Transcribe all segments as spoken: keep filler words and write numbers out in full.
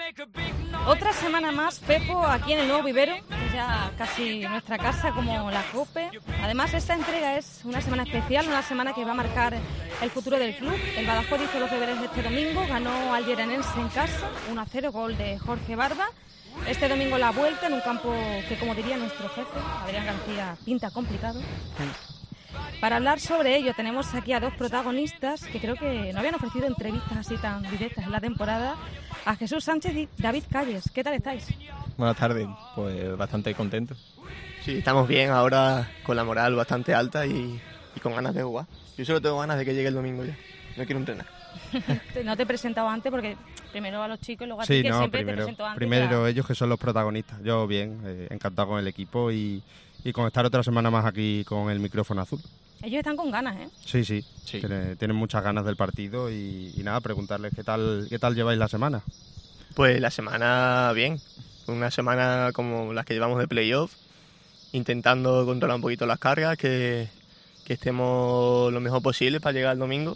Otra semana más, Pepo, aquí en el nuevo vivero, ya casi nuestra casa como la COPE. Además, esta entrega es una semana especial, una semana que va a marcar el futuro del club. El Badajoz hizo los deberes este domingo, ganó al Lleranense en casa, uno a cero, gol de Jorge Barba. Este domingo la vuelta en un campo que, como diría nuestro jefe, Adrián García, pinta complicado. Para hablar sobre ello tenemos aquí a dos protagonistas que creo que no habían ofrecido entrevistas así tan directas en la temporada. A Jesús Sánchez y David Calles. ¿Qué tal estáis? Buenas tardes, pues bastante contento. Sí, estamos bien ahora, con la moral bastante alta y, y con ganas de jugar. Yo solo tengo ganas de que llegue el domingo ya, no quiero entrenar. No te he presentado antes porque primero a los chicos y luego a ti, sí, que no, siempre primero, te presento antes. Primero ya. Ellos que son los protagonistas. Yo bien, eh, encantado con el equipo y, y con estar otra semana más aquí con el micrófono azul. Ellos están con ganas, ¿eh? Sí, sí, sí. Tienen, tienen muchas ganas del partido y, y nada, preguntarles qué tal, qué tal lleváis la semana. Pues la semana bien, una semana como las que llevamos de playoff, intentando controlar un poquito las cargas, que, que estemos lo mejor posible para llegar el domingo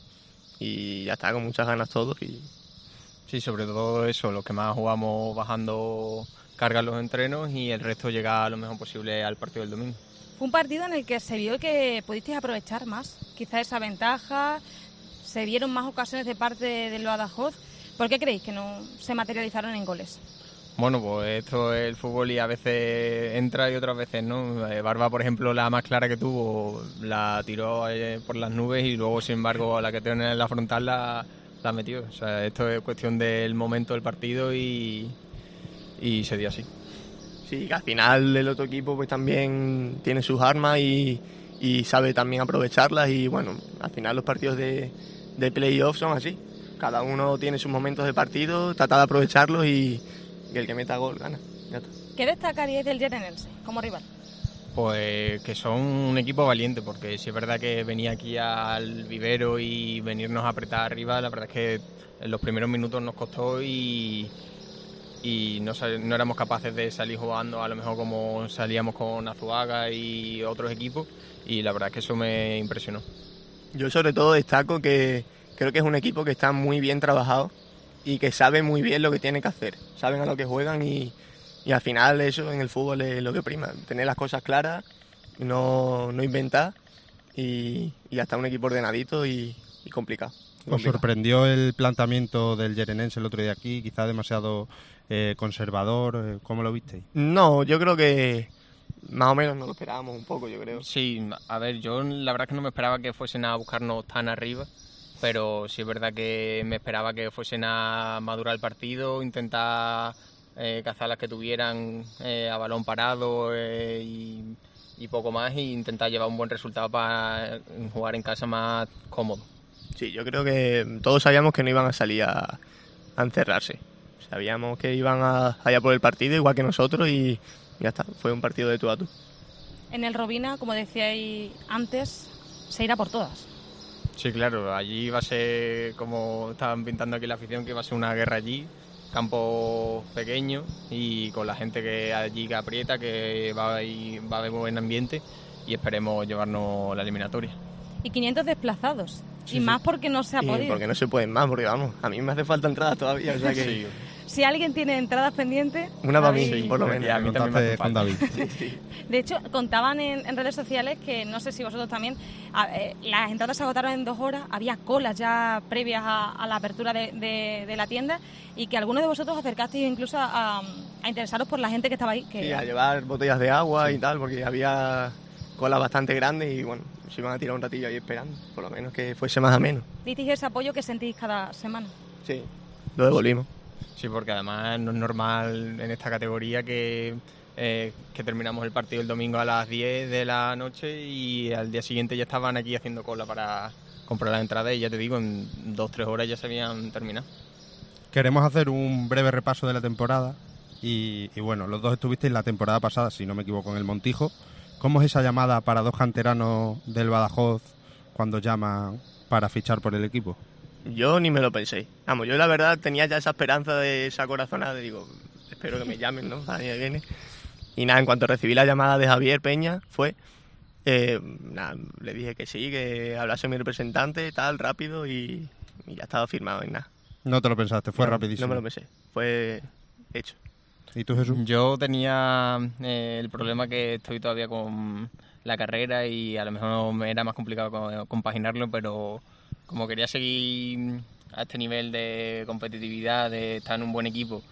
y ya está, con muchas ganas todos. Y... Sí, sobre todo eso, los que más jugamos bajando cargas los entrenos y el resto llega lo mejor posible al partido del domingo. Fue un partido en el que se vio que pudisteis aprovechar más, quizá esa ventaja, se vieron más ocasiones de parte del Badajoz. ¿Por qué creéis que no se materializaron en goles? Bueno, pues esto es el fútbol y a veces entra y otras veces no. Barba, por ejemplo, la más clara que tuvo, la tiró por las nubes y luego, sin embargo, la que tiene en la frontal la, la metió. O sea, esto es cuestión del momento del partido y, y se dio así. Sí, que al final el otro equipo pues también tiene sus armas y, y sabe también aprovecharlas y bueno, al final los partidos de, de playoff son así. Cada uno tiene sus momentos de partido, trata de aprovecharlos y, y el que meta gol gana. Ya está. ¿Qué destacaríais del Lleranense como rival? Pues que son un equipo valiente, porque si es verdad que venía aquí al vivero y venirnos a apretar arriba, la verdad es que en los primeros minutos nos costó y, y no, no éramos capaces de salir jugando a lo mejor como salíamos con Azuaga y otros equipos y la verdad es que eso me impresionó. Yo sobre todo destaco que creo que es un equipo que está muy bien trabajado y que sabe muy bien lo que tiene que hacer. Saben a lo que juegan y, y al final eso en el fútbol es lo que prima. Tener las cosas claras, no, no inventar y, y hasta un equipo ordenadito y, y complicado. ¿Os complicado. sorprendió el planteamiento del Lleranense el otro día aquí? Quizá demasiado eh, conservador. ¿Cómo lo visteis? No, yo creo que más o menos nos lo esperábamos un poco, yo creo. Sí, a ver, yo la verdad es que no me esperaba que fuesen a buscarnos tan arriba. Pero sí es verdad que me esperaba que fuesen a madurar el partido, intentar eh, cazar las que tuvieran eh, a balón parado eh, y, y poco más, e intentar llevar un buen resultado para jugar en casa más cómodo. Sí, yo creo que todos sabíamos que no iban a salir a, a encerrarse. Sabíamos que iban a, allá por el partido, igual que nosotros, y ya está, fue un partido de tú a tú. En el Robina, como decíais antes, se irá por todas. Sí, claro, allí va a ser, como estaban pintando aquí la afición, que va a ser una guerra allí, campo pequeño y con la gente que allí que aprieta, que va a, ir, va a haber buen ambiente y esperemos llevarnos la eliminatoria. Y quinientos desplazados, sí, y sí. más porque no se ha y podido. Porque no se pueden más, porque vamos, a mí me hace falta entradas todavía, o sea que... Sí. Si alguien tiene entradas pendientes... Una para mí, David... por lo menos. Y a mí también me hace con falta. David. Sí, sí. De hecho, contaban en, en redes sociales que, no sé si vosotros también, a, eh, las entradas se agotaron en dos horas, había colas ya previas a, a la apertura de, de, de la tienda y que algunos de vosotros acercasteis incluso a, a interesaros por la gente que estaba ahí. Que... Sí, a llevar botellas de agua sí. y tal, porque había colas bastante grandes y bueno, se iban a tirar un ratillo ahí esperando, por lo menos que fuese más ameno. ¿Disteis ese apoyo que sentís cada semana? Sí, lo devolvimos. Sí, porque además no es normal en esta categoría que, eh, que terminamos el partido el domingo a las diez de la noche y al día siguiente ya estaban aquí haciendo cola para comprar la entrada y ya te digo, en dos o tres horas ya se habían terminado. Queremos hacer un breve repaso de la temporada y, y bueno, los dos estuvisteis la temporada pasada, si no me equivoco, en el Montijo. ¿Cómo es esa llamada para dos canteranos del Badajoz cuando llaman para fichar por el equipo? Yo ni me lo pensé. Vamos, yo la verdad tenía ya esa esperanza de esa corazonada, de digo, espero que me llamen, ¿no? Para el año que viene. Y nada, en cuanto recibí la llamada de Javier Peña, fue, eh, nada, le dije que sí, que hablase mi representante, tal, rápido, y, y ya estaba firmado en nada. No te lo pensaste, fue no, rapidísimo. No me lo pensé, fue hecho. ¿Y tú, Jesús? Yo tenía eh, el problema que estoy todavía con la carrera y a lo mejor me era más complicado co- compaginarlo, pero como quería seguir a este nivel de competitividad, de estar en un buen equipo,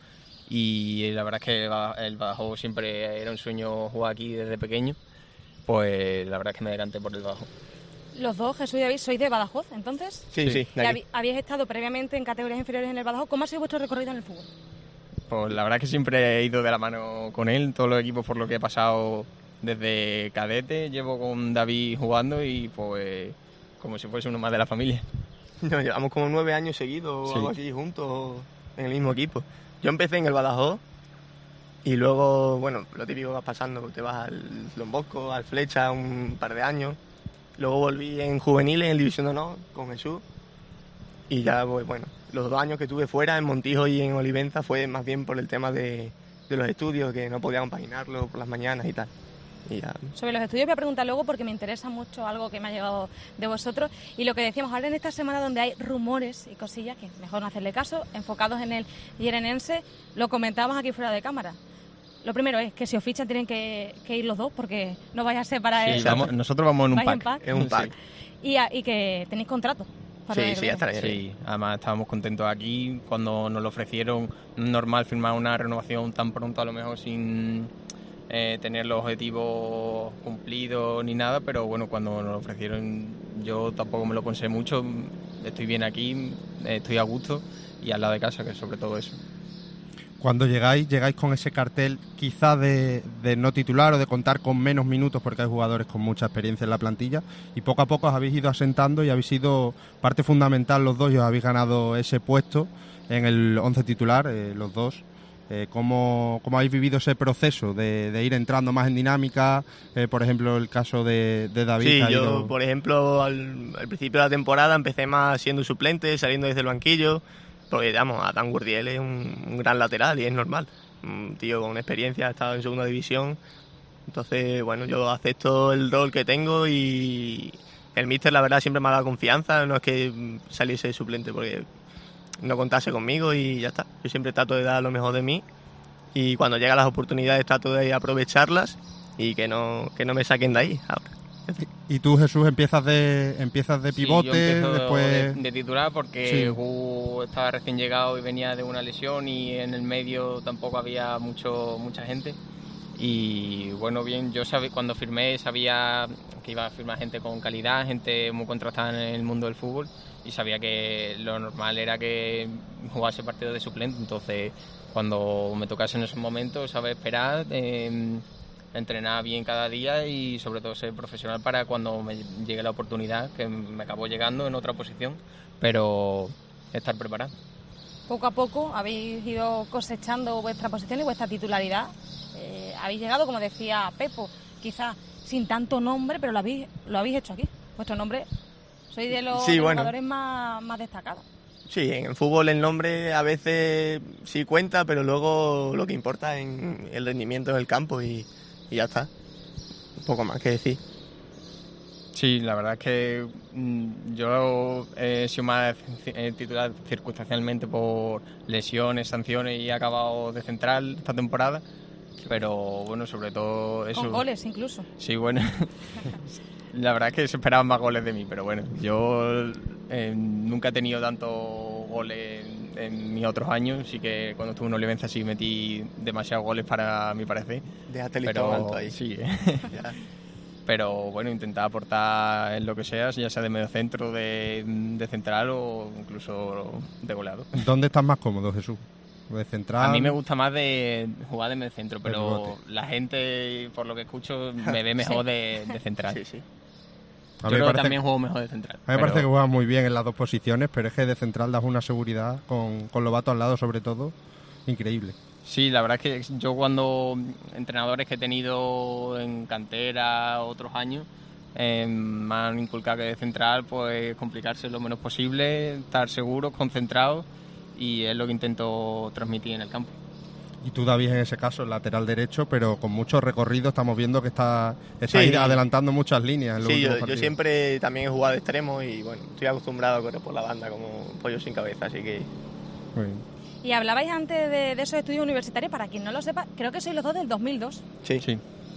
y la verdad es que el Ba- el Badajoz siempre era un sueño jugar aquí desde pequeño, pues la verdad es que me decanté por el Badajoz. Los dos, Jesús y David, sois de Badajoz, entonces. Sí, sí, Sí. de ¿Y aquí. habí- habéis estado previamente en categorías inferiores en el Badajoz? ¿Cómo ha sido vuestro recorrido en el fútbol? Pues la verdad es que siempre he ido de la mano con él, todos los equipos por lo que he pasado desde cadete, llevo con David jugando y pues como si fuese uno más de la familia. Nos llevamos como nueve años seguidos o Sí. algo así juntos en el mismo equipo. Yo empecé en el Badajoz y luego, bueno, lo típico vas pasando, te vas al Don Bosco, al Flecha un par de años. Luego volví en juveniles, en el División de Honor, con Jesús. Y ya, pues bueno, los dos años que tuve fuera, en Montijo y en Olivenza, fue más bien por el tema de, de los estudios, que no podía compaginarlo por las mañanas y tal. Y ya, Sobre los estudios voy a preguntar luego porque me interesa mucho algo que me ha llegado de vosotros. Y lo que decíamos ahora en esta semana donde hay rumores y cosillas, que mejor no hacerle caso, enfocados en el Yerenense, lo comentábamos aquí fuera de cámara. Lo primero es que si os fichan tienen que, que ir los dos porque no vais a ser para Sí, el... vamos- nosotros vamos en un vais en pack. pack. es un pack. Y, a- y que tenéis contrato. para Sí, el sí, ya verano. estará. Sí, además estábamos contentos aquí cuando nos lo ofrecieron. No es normal firmar una renovación tan pronto, a lo mejor sin eh, tener los objetivos cumplidos ni nada, pero bueno, cuando nos lo ofrecieron yo tampoco me lo pensé mucho. Estoy bien aquí, estoy a gusto y al lado de casa, que sobre todo eso. Cuando llegáis, llegáis con ese cartel quizá de, de no titular o de contar con menos minutos porque hay jugadores con mucha experiencia en la plantilla y poco a poco os habéis ido asentando y habéis sido parte fundamental los dos y os habéis ganado ese puesto en el once titular, eh, los dos. Eh, ¿cómo, ¿Cómo habéis vivido ese proceso de, de ir entrando más en dinámica? Eh, por ejemplo, el caso de, de David. Sí, que ha yo, ido- por ejemplo, al, al principio de la temporada empecé más siendo suplente, saliendo desde el banquillo, porque, digamos, Adán Gurdiel es un, un gran lateral y es normal. Un tío con experiencia, ha estado en segunda división. Entonces, bueno, yo acepto el rol que tengo y el míster, la verdad, siempre me ha dado confianza. No es que saliese de suplente porque no contase conmigo y ya está. Yo siempre trato de dar lo mejor de mí y cuando llegan las oportunidades trato de aprovecharlas y que no, que no me saquen de ahí ahora. Y tú, Jesús, empiezas de empiezas de Sí, pivote, yo empiezo después... de, de titular porque Sí. Gu estaba recién llegado y venía de una lesión y en el medio tampoco había mucho mucha gente. Y bueno, bien, yo sabía, cuando firmé sabía que iba a firmar gente con calidad, gente muy contrastada en el mundo del fútbol y sabía que lo normal era que jugase partido de suplente. Entonces, cuando me tocase en esos momentos, saber esperar, eh, entrenar bien cada día y sobre todo ser profesional para cuando me llegue la oportunidad, que me acabó llegando en otra posición, pero estar preparado. Poco a poco habéis ido cosechando vuestra posición y vuestra titularidad. Eh, habéis llegado, como decía Pepo, quizás sin tanto nombre, pero lo habéis, lo habéis hecho aquí. Vuestro nombre, sois de los, Sí, de los bueno. jugadores más, más destacados. Sí, en el fútbol el nombre a veces sí cuenta, pero luego lo que importa es en el rendimiento en el campo y, y ya está. Un poco más que decir. Sí, la verdad es que mm, yo he sido más eh, titular circunstancialmente por lesiones, sanciones y he acabado de central esta temporada, pero bueno, sobre todo eso. Con goles incluso. Sí, bueno, la verdad es que se esperaban más goles de mí, pero bueno, yo eh, nunca he tenido tantos goles en, en mis otros años, sí que cuando estuve en Olivenza sí metí demasiados goles para mi parecer, Déjate el listón pero alto ahí. sí, Ya. pero bueno, intentar aportar en lo que sea, ya sea de medio centro, de, de central o incluso de goleador. ¿Dónde estás más cómodo, Jesús? ¿De central? A mí me gusta más de jugar de medio centro, pero pivote. la gente, por lo que escucho, me ve mejor de, de central. Sí, sí. A Yo mí me creo que parece, también juego mejor de central. a mí me pero- parece que juegas muy bien en las dos posiciones, pero es que de central das una seguridad con, con Lobato al lado, sobre todo, increíble. Sí, la verdad es que yo cuando entrenadores que he tenido en cantera otros años eh, me han inculcado que de central pues complicarse lo menos posible, estar seguros, concentrados y es lo que intento transmitir en el campo. Y tú, David, en ese caso, lateral derecho, pero con mucho recorrido, estamos viendo que está, está Sí. adelantando muchas líneas. En los Sí, últimos yo, yo partidos. siempre también he jugado de extremo y bueno, estoy acostumbrado a correr por la banda como un pollo sin cabeza, así que Muy bien. Y hablabais antes de, de esos estudios universitarios, para quien no lo sepa, creo que sois los dos del dos mil dos. Sí. Sí.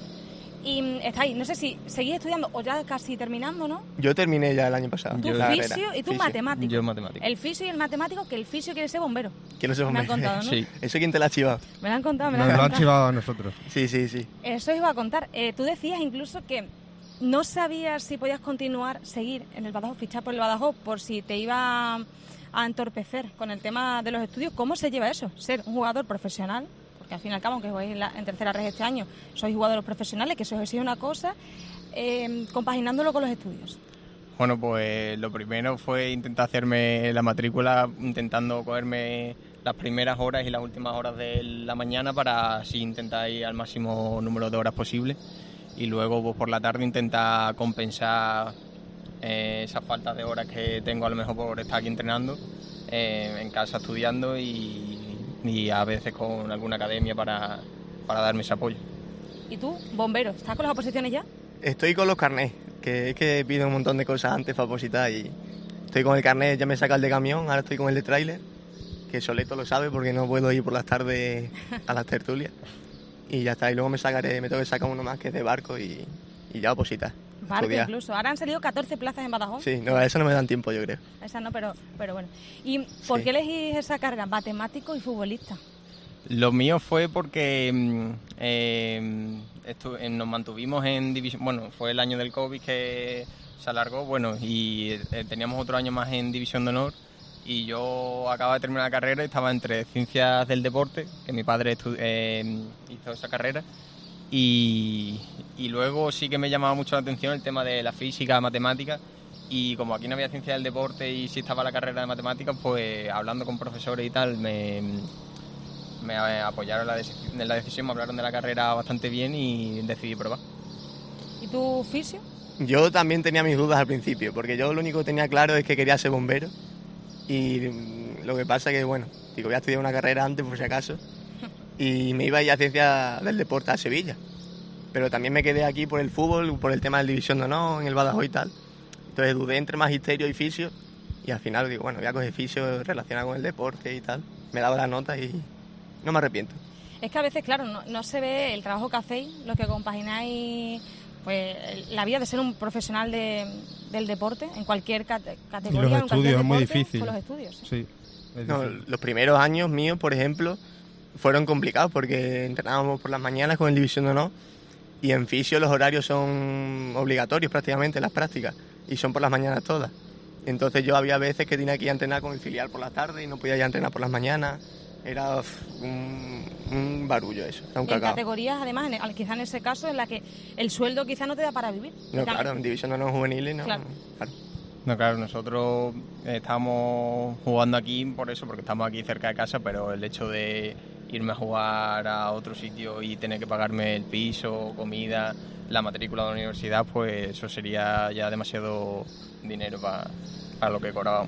Y estáis, no sé si seguís estudiando o ya casi terminando, ¿no? Yo terminé ya el año pasado. Tú Yo- la fisio carrera. y tú Fisio. matemático. Yo matemático. El fisio y el matemático, que el fisio quiere ser bombero. Quiero ser Me han bombero. contado, ¿no? Sí. ¿Eso quién te la ha chivado? Me lo han contado, me lo Nos han lo han contado. chivado a nosotros. Sí, sí, sí. Eso os iba a contar. Eh, tú decías incluso que no sabías si podías continuar, seguir en el Badajoz, fichar por el Badajoz, por si te iba a entorpecer con el tema de los estudios. ¿Cómo se lleva eso? Ser un jugador profesional, porque al fin y al cabo, aunque juguéis en, la- en tercera red este año, sois jugadores profesionales, que eso os exige una cosa, eh, compaginándolo con los estudios. Bueno, pues lo primero fue intentar hacerme la matrícula, intentando cogerme las primeras horas y las últimas horas de la mañana para así intentar ir al máximo número de horas posible. Y luego pues, por la tarde intentar compensar eh, esas faltas de horas que tengo a lo mejor por estar aquí entrenando, eh, en casa estudiando y, y a veces con alguna academia para, para darme ese apoyo. ¿Y tú, bombero, estás con las oposiciones ya? Estoy con los carnés, que es que pido un montón de cosas antes para opositar y estoy con el carnet, ya me saca el de camión, ahora estoy con el de tráiler, que Soleto lo sabe porque no puedo ir por las tardes a las tertulias. Y ya está, y luego me sacaré, me tengo que sacar uno más que es de barco y, y ya opositar. Barco Estudiar. incluso. Ahora han salido catorce plazas en Badajoz. Sí, no, a eso no me dan tiempo, yo creo. Esa no, pero, pero bueno. ¿Y por Sí. qué elegís esa carrera? Matemático y futbolista. Lo mío fue porque mm, eh, estu- eh, nos mantuvimos en división, bueno, fue el año del COVID que se alargó, bueno, y eh, teníamos otro año más en división de honor y yo acababa de terminar la carrera y estaba entre ciencias del deporte, que mi padre estu- eh, hizo esa carrera, y, y luego sí que me llamaba mucho la atención el tema de la física, matemáticas, y como aquí no había ciencia del deporte y sí estaba la carrera de matemáticas, pues hablando con profesores y tal, me... me apoyaron en la, deci- en la decisión, me hablaron de la carrera bastante bien y decidí probar. ¿Y tú, fisio? Yo también tenía mis dudas al principio, porque yo lo único que tenía claro es que quería ser bombero y mm, lo que pasa es que, bueno, digo, voy a estudiar una carrera antes por si acaso y me iba a ir a Ciencia del Deporte a Sevilla, pero también me quedé aquí por el fútbol, por el tema del División de Honor, en el Badajoz y tal, entonces dudé entre magisterio y fisio y al final digo, bueno, voy a coger fisio relacionado con el deporte y tal, me daba la nota y no me arrepiento. Es que a veces, claro, no, no se ve el trabajo que hacéis, lo que compagináis, pues el- la vida de ser un profesional de, del deporte, en cualquier cate- categoría, en cualquier estudios es muy deporte, difícil. con los estudios. ¿sí? Sí. es No, difícil. los primeros años míos, por ejemplo, fueron complicados porque entrenábamos por las mañanas con el División de Honor y en fisio los horarios son obligatorios prácticamente, las prácticas, y son por las mañanas todas. Entonces yo había veces que tenía que ir a entrenar con el filial por la tarde y no podía ir a entrenar por las mañanas. Era uf, un, un barullo eso, era un Y en cacao. categorías, además, en el- quizá en ese caso, en la que el sueldo quizá no te da para vivir. No, Y también- claro, en División de Honor juveniles no. Claro. claro. No, claro, nosotros eh, estamos jugando aquí por eso, porque estamos aquí cerca de casa, pero el hecho de irme a jugar a otro sitio y tener que pagarme el piso, comida, la matrícula de la universidad, pues eso sería ya demasiado dinero para, para lo que cobrábamos.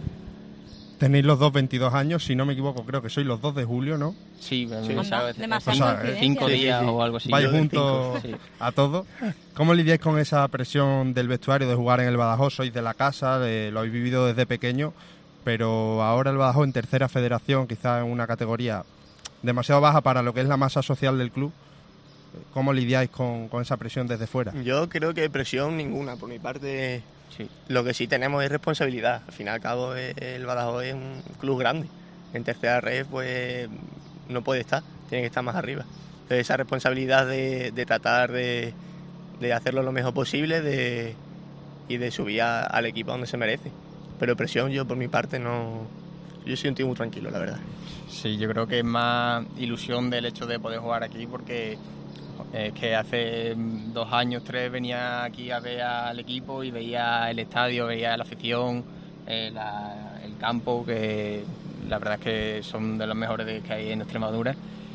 Tenéis los dos veintidós años, si no me equivoco, creo que sois los dos de julio, ¿no? Sí, Sí. me Anda, sabe- demasiada O sea, coincidencia. cinco Sí, días sí, sí. o algo así. Vais yo de juntos cinco, sí. a todo. ¿Cómo lidiáis con esa presión del vestuario de jugar en el Badajoz? Sois de la casa, de- lo habéis vivido desde pequeño, pero ahora el Badajoz en tercera federación, quizás en una categoría demasiado baja para lo que es la masa social del club. ¿Cómo lidiáis con, con esa presión desde fuera? Yo creo que presión ninguna, por mi parte. Sí. Lo que sí tenemos es responsabilidad. Al fin y al cabo, eh, el Badajoz es un club grande. En tercera red, pues no puede estar, tiene que estar más arriba. Entonces, esa responsabilidad de, de tratar de, de hacerlo lo mejor posible de, y de subir a- al equipo donde se merece. Pero presión, yo por mi parte, no. Yo soy un tío muy tranquilo, la verdad. Sí, yo creo que es más ilusión del hecho de poder jugar aquí porque es que hace dos años, tres, venía aquí a ver al equipo y veía el estadio, veía la afición, eh, la- el campo, que la verdad es que son de los mejores de- que hay en Extremadura.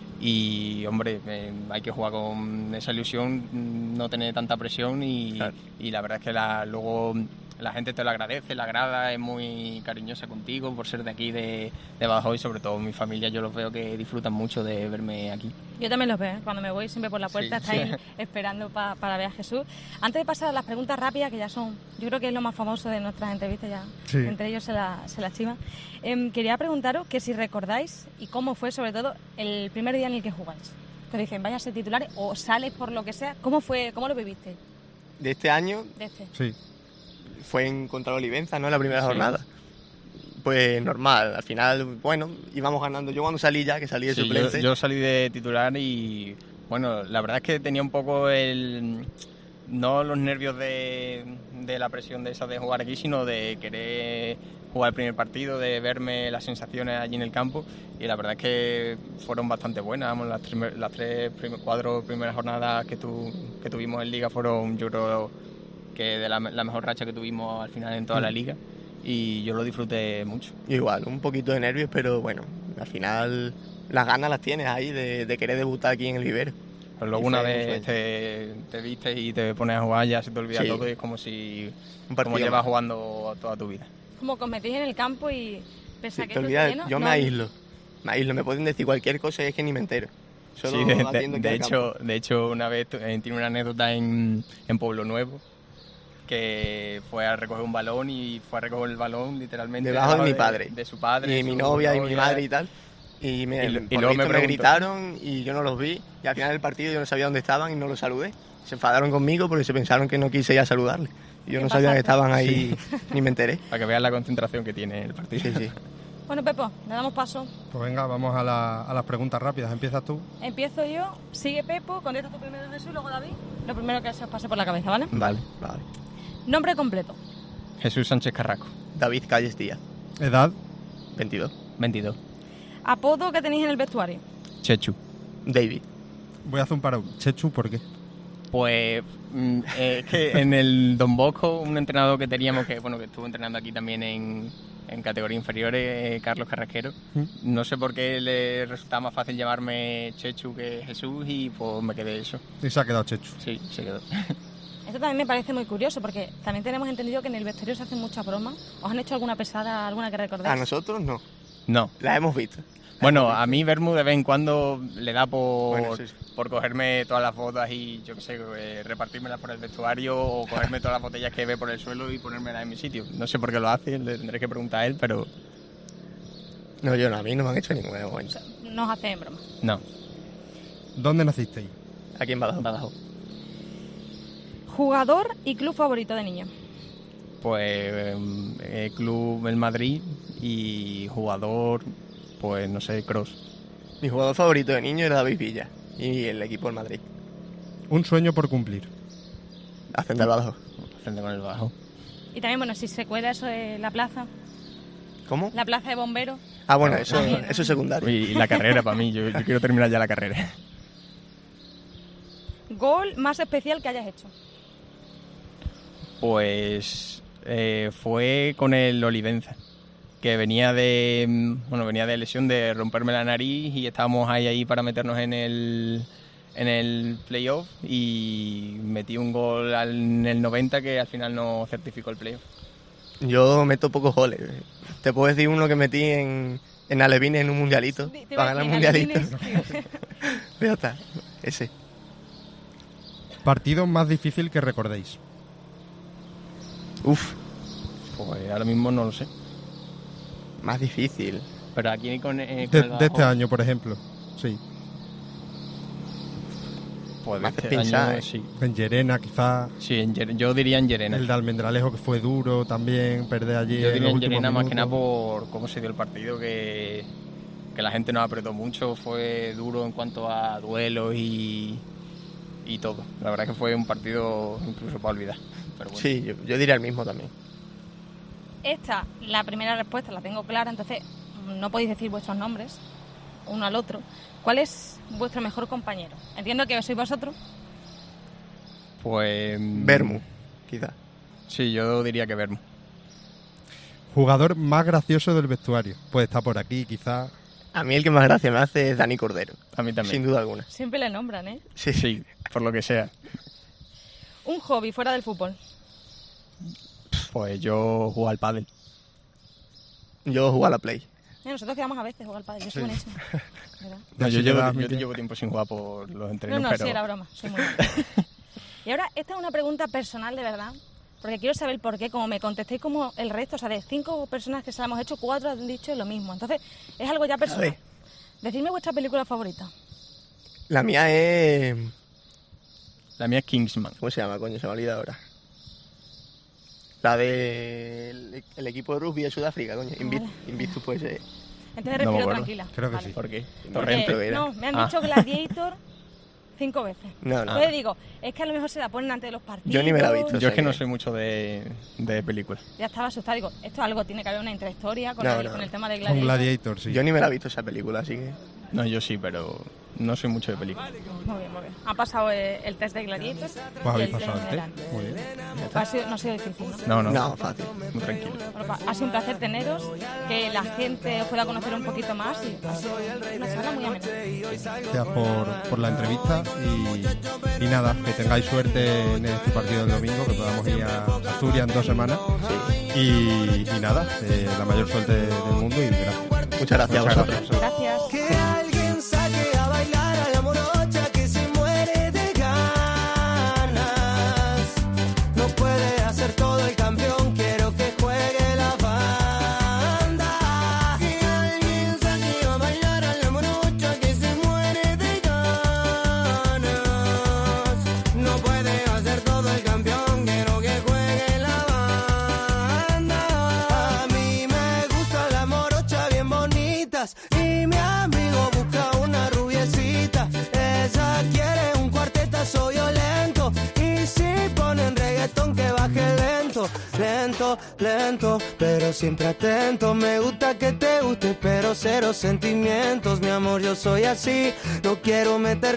Y, hombre, eh, hay que jugar con esa ilusión, no tener tanta presión y, Claro. y la verdad es que la, luego la gente te lo agradece, la grada es muy cariñosa contigo por ser de aquí, de, de Badajoz, y sobre todo mi familia, yo los veo que disfrutan mucho de verme aquí. Yo también los veo, ¿eh? Cuando me voy siempre por la puerta Sí. estáis esperando pa, para ver a Jesús. Antes de pasar a las preguntas rápidas, que ya son, yo creo que es lo más famoso de nuestras entrevistas, ya Sí. entre ellos se la, se la chivan. Em, quería preguntaros que si recordáis y cómo fue sobre todo el primer día en el que jugáis. Que dicen, vaya a ser titulares o sales por lo que sea. ¿Cómo fue, cómo lo viviste De este año de este? Sí. fue en contra Olivenza, ¿no? La primera Sí. jornada. Pues normal, al final, bueno, íbamos ganando. Yo cuando salí ya, que salí de Sí, yo, suplente, yo salí de titular y bueno, la verdad es que tenía un poco el... no los nervios de, de la presión de esa de jugar aquí, sino de querer jugar el primer partido, de verme las sensaciones allí en el campo, y la verdad es que fueron bastante buenas. Vamos, las, trimer- las tres, prim- cuatro primeras jornadas que, tu, que tuvimos en Liga fueron, yo creo, que de la, la mejor racha que tuvimos al final en toda la Liga, y yo lo disfruté mucho. igual, un poquito de nervios, pero bueno, al final las ganas las tienes ahí de, de querer debutar aquí en el Vivero. Pero luego Y una fue un vez sueño. te, te vistes y te pones a jugar, ya se te olvida Sí. todo, y es como si Un como partido llevas más. jugando toda tu vida. Como que os metís en el campo y pese a Sí, que te esto olvidas, esté lleno, yo no- me aíslo, me aíslo, me pueden decir cualquier cosa y es que ni me entero. Solo Sí, de, de- atiendo aquí de al hecho, campo. de hecho, una vez tu- eh, tiene una anécdota en, en Pueblo Nuevo, que fue a recoger un balón y fue a recoger el balón literalmente Debajo de mi padre. de su padre, Y mi su novia y mi madre y tal. Y, me, Y lo- y por lo luego me visto me preguntó. gritaron y yo no los vi. Y al final del partido yo no sabía dónde estaban y no los saludé. Se enfadaron conmigo porque se pensaron que no quise ir a saludarles. Y yo ¿Qué no sabía que pasaste? estaban ahí, ni me enteré. para que veas la concentración que tiene el partido. Sí, sí. Bueno, Pepo, le damos paso. Pues venga, vamos a, la- a las preguntas rápidas. ¿Empiezas tú? Empiezo yo, sigue Pepo, contesta tú primero Jesús y luego David. Lo primero que se os pase por la cabeza, ¿vale? Vale, vale. Nombre completo. Jesús Sánchez Carrasco, David Calles Díaz, ¿Edad? veintidós. veintidós. Apodo que tenéis en el vestuario. Chechu. David. Voy a hacer un paro. Chechu, ¿por qué? Pues mm, eh, es que en el Don Bosco, un entrenador que teníamos, que bueno que estuvo entrenando aquí también en, en categorías inferiores, eh, Carlos Carrasquero, ¿Mm? no sé por qué le resultaba más fácil llamarme Chechu que Jesús, y pues me quedé eso. Y se ha quedado Chechu. Sí, se quedó. Esto también me parece muy curioso porque también tenemos entendido que en el vestuario se hacen muchas bromas. ¿Os han hecho alguna pesada, alguna que recordéis? A nosotros no, No. la hemos visto. Bueno, a mí Bermú de vez en cuando le da por, Bueno, sí, sí. por cogerme todas las botas y, yo qué sé, eh, repartírmelas por el vestuario, o cogerme todas las botellas que ve por el suelo y ponérmelas en mi sitio. No sé por qué lo hace, le tendré que preguntar a él, pero No, yo no, a mí no me han hecho ninguna. O Bueno, sea, nos hacen bromas. no. ¿Dónde nacisteis? aquí en Badajoz. Badajoz. Jugador y club favorito de niño. Pues eh, eh, club el Madrid, y jugador, pues no sé, Cross. Mi jugador favorito de niño era David Villa y el equipo del Madrid. Un sueño por cumplir. Ascender al Badajoz. Frente con el Badajoz. Y también, bueno, si se cuela eso de la plaza, ¿Cómo? la plaza de bomberos. Ah, bueno, eso, También. eso es secundario. Y, y la carrera para mí, yo, yo quiero terminar ya la carrera. Gol más especial que hayas hecho. Pues eh, fue con el Olivenza, que venía de mm, bueno venía de lesión, de romperme la nariz, y estábamos ahí ahí para meternos en el en el playoff, y metí un gol al- en el noventa que al final no certificó el playoff. Yo meto pocos goles. Te puedo decir uno que metí en, en Alevines en un mundialito. Te iba a Para ganar el decir, mundialito. Alevines. Ya está, ese. Partido más difícil que recordéis. Uf, Pues ahora mismo no lo sé. más difícil. Pero aquí con, eh, con De, el de este Badajoz, año, por ejemplo. Sí. pues me de haces este pensar, año, ¿eh? sí. En Llerena, quizá. Sí, en Ller- yo diría en Llerena. El de Almendralejo, que fue duro también. Perder allí. Yo en diría los en últimos Llerena más que nada minutos. por cómo se dio el partido, que, que la gente nos apretó mucho, fue duro en cuanto a duelos y, y todo. La verdad es que fue un partido incluso para olvidar. Pero bueno. Sí, yo, yo diría el mismo también. Esta, la primera respuesta la tengo clara, entonces no podéis decir vuestros nombres uno al otro. ¿Cuál es vuestro mejor compañero? Entiendo que sois vosotros. Pues... mm, Bermu, quizá. Sí, yo diría que Bermu. Jugador más gracioso del vestuario. Pues está por aquí, quizá. A mí el que más gracia me hace es Dani Cordero, A mí también. sin duda alguna. Siempre le nombran, ¿eh? Sí, Sí, por lo que sea. Un hobby fuera del fútbol. Pues yo juego al pádel. Yo juego a la Play. Eh, nosotros quedamos a veces jugar al pádel, yo soy Sí. buenísimo. ¿Verdad? No, yo, Así llevo, te das yo mi tiempo. llevo tiempo sin jugar por los No, entrenos, no, pero... sí, era broma, soy muy buena. Y ahora, esta es una pregunta personal de verdad, porque quiero saber por qué, como me contestéis como el resto, o sea, de cinco personas que se la hemos hecho, cuatro han dicho lo mismo. Entonces, es algo ya personal. ver. Decidme vuestra película favorita. La mía es... La mía es Kingsman. ¿Cómo se llama, coño? Se me ha olvidado ahora. La del el equipo de rugby de Sudáfrica, coño. Invictus, Vale. Invictus puede ser. Entonces No me respiro acuerdo. tranquila. Creo que Vale. sí. ¿Por qué? No, Torrente. Torrente. era. No, me han Ah. dicho Gladiator cinco veces. No, no. Entonces digo, es que a lo mejor se la ponen antes de los partidos. Yo ni me la he visto. Yo es que sé no que- soy mucho de, de películas. Ya estaba asustada, digo, esto algo tiene que haber una intrahistoria con, No, el, no. con el tema de Con Gladiator. Gladiator, sí. Yo ni me la he visto esa película, así que... No, yo sí, pero no soy mucho de películas. Muy bien, muy bien. Ha pasado eh, el test de Gladiator. Pues y habéis el pasado el general. test. Muy bien. Pues ha sido, no ha sido difícil, ¿no? No, no, No, fácil. muy tranquilo. Bueno, pa- ha sido un placer teneros, que la gente os pueda conocer un poquito más y ha sido una charla muy amena. Gracias por, por la entrevista y, y nada, que tengáis suerte en este partido del domingo, que podamos ir a Asturias en dos semanas. Y, y nada, eh, la mayor suerte del mundo y gracias. Muchas gracias a Muchas vosotros. gracias. Gracias. Que alguien saque a bailar a la morocha que se muere de ganas. No puede hacer todo el campeón, quiero que juegue la banda. Que alguien saque a bailar a la morocha que se muere de ganas. No puede hacer todo el campeón, quiero que juegue la banda. A mí me gusta la morocha bien bonitas y mi amigo busca una rubiecita. Ella quiere un cuartetazo violento y si ponen reggaetón que baje lento, lento, lento, pero siempre atento. Me gusta que te guste, pero cero sentimientos, mi amor, yo soy así. No quiero meter